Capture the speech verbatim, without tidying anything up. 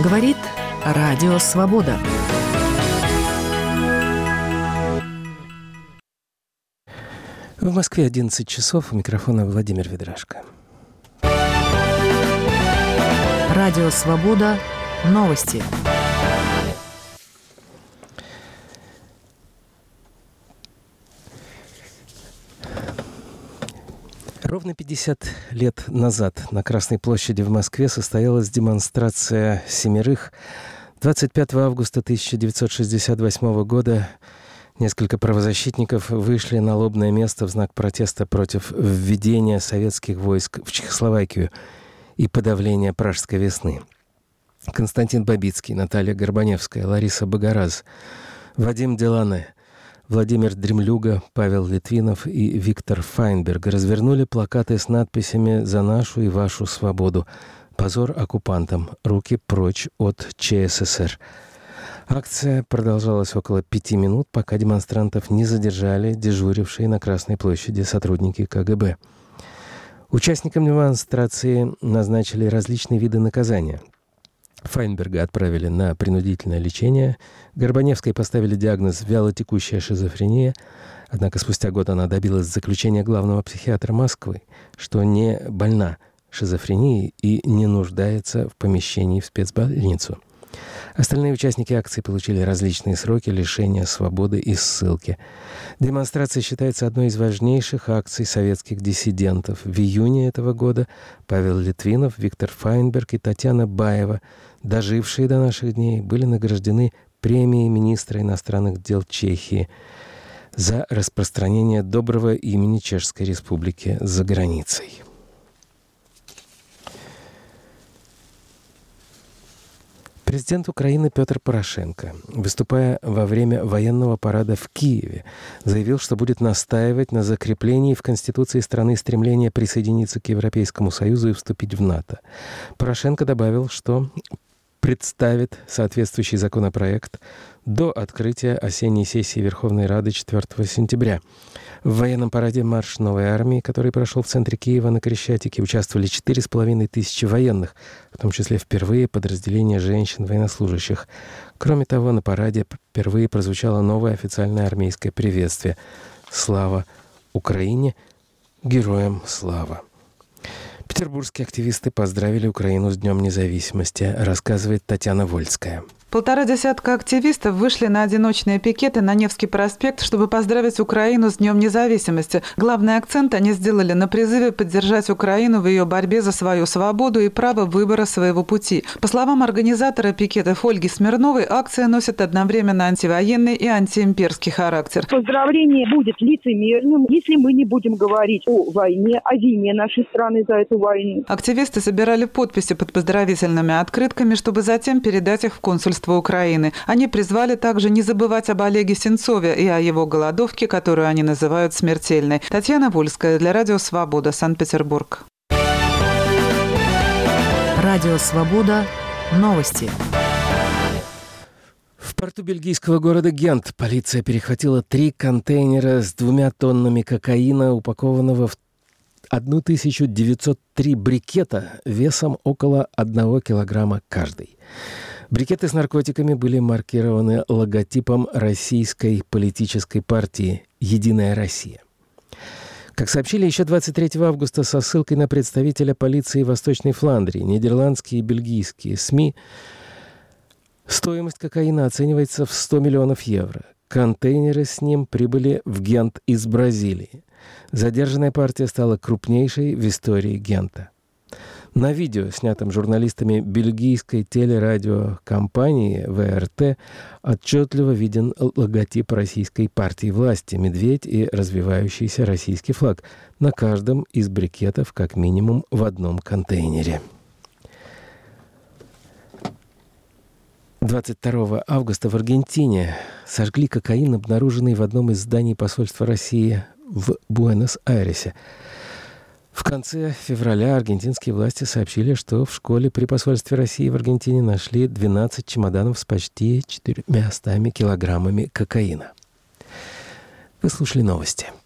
Говорит Радио Свобода. В Москве одиннадцать часов. У микрофона Владимир Ведрашко. Радио Свобода. Новости. Ровно пятьдесят лет назад на Красной площади в Москве состоялась демонстрация семерых. двадцать пятого августа тысяча девятьсот шестьдесят восьмого года несколько правозащитников вышли на лобное место в знак протеста против введения советских войск в Чехословакию и подавления Пражской весны. Константин Бабицкий, Наталья Горбаневская, Лариса Богораз, Вадим Делане, Владимир Дремлюга, Павел Литвинов и Виктор Файнберг развернули плакаты с надписями «За нашу и вашу свободу», «Позор оккупантам», «Руки прочь от ЧССР». Акция продолжалась около пяти минут, пока демонстрантов не задержали дежурившие на Красной площади сотрудники ка гэ бэ. Участникам демонстрации назначили различные виды наказания. Файнберга отправили на принудительное лечение, Горбаневской поставили диагноз «вялотекущая шизофрения», однако спустя год она добилась заключения главного психиатра Москвы, что не больна шизофренией и не нуждается в помещении в спецбольницу. Остальные участники акции получили различные сроки лишения свободы и ссылки. Демонстрация считается одной из важнейших акций советских диссидентов. В июне этого года Павел Литвинов, Виктор Файнберг и Татьяна Баева, дожившие до наших дней, были награждены премией министра иностранных дел Чехии за распространение доброго имени Чешской Республики за границей. Президент Украины Петр Порошенко, выступая во время военного парада в Киеве, заявил, что будет настаивать на закреплении в Конституции страны стремления присоединиться к Европейскому Союзу и вступить в НАТО. Порошенко добавил, что представит соответствующий законопроект до открытия осенней сессии Верховной Рады четвёртого сентября. В военном параде «Марш новой армии», который прошел в центре Киева на Крещатике, участвовали четыре с половиной тысячи военных, в том числе впервые подразделения женщин-военнослужащих. Кроме того, на параде впервые прозвучало новое официальное армейское приветствие «Слава Украине! Героям слава!». Петербургские активисты поздравили Украину с Днем независимости, рассказывает Татьяна Вольская. Полтора десятка активистов вышли на одиночные пикеты на Невский проспект, чтобы поздравить Украину с Днем независимости. Главный акцент они сделали на призыве поддержать Украину в ее борьбе за свою свободу и право выбора своего пути. По словам организатора пикетов Ольги Смирновой, акция носит одновременно антивоенный и антиимперский характер. Поздравление будет лицемерным, если мы не будем говорить о войне, о вине нашей страны за эту войну. Активисты собирали подписи под поздравительными открытками, чтобы затем передать их в консульство Украины. Они призвали также не забывать об Олеге Сенцове и о его голодовке, которую они называют смертельной. Татьяна Вольская для Радио Свобода, Санкт-Петербург. Радио Свобода. Новости. В порту бельгийского города Гент полиция перехватила три контейнера с двумя тоннами кокаина, упакованного в тысячу девятьсот три брикета весом около одного килограмма каждый. Брикеты с наркотиками были маркированы логотипом российской политической партии «Единая Россия». Как сообщили еще двадцать третьего августа со ссылкой на представителя полиции Восточной Фландрии, нидерландские и бельгийские СМИ, стоимость кокаина оценивается в сто миллионов евро. Контейнеры с ним прибыли в Гент из Бразилии. Задержанная партия стала крупнейшей в истории Гента. На видео, снятом журналистами бельгийской телерадиокомпании вэ эр тэ, отчетливо виден логотип российской партии власти, медведь и развивающийся российский флаг на каждом из брикетов как минимум в одном контейнере. двадцать второго августа в Аргентине сожгли кокаин, обнаруженный в одном из зданий посольства России в Буэнос-Айресе. В конце февраля аргентинские власти сообщили, что в школе при посольстве России в Аргентине нашли двенадцать чемоданов с почти четырьмястами килограммами кокаина. Вы слушали новости.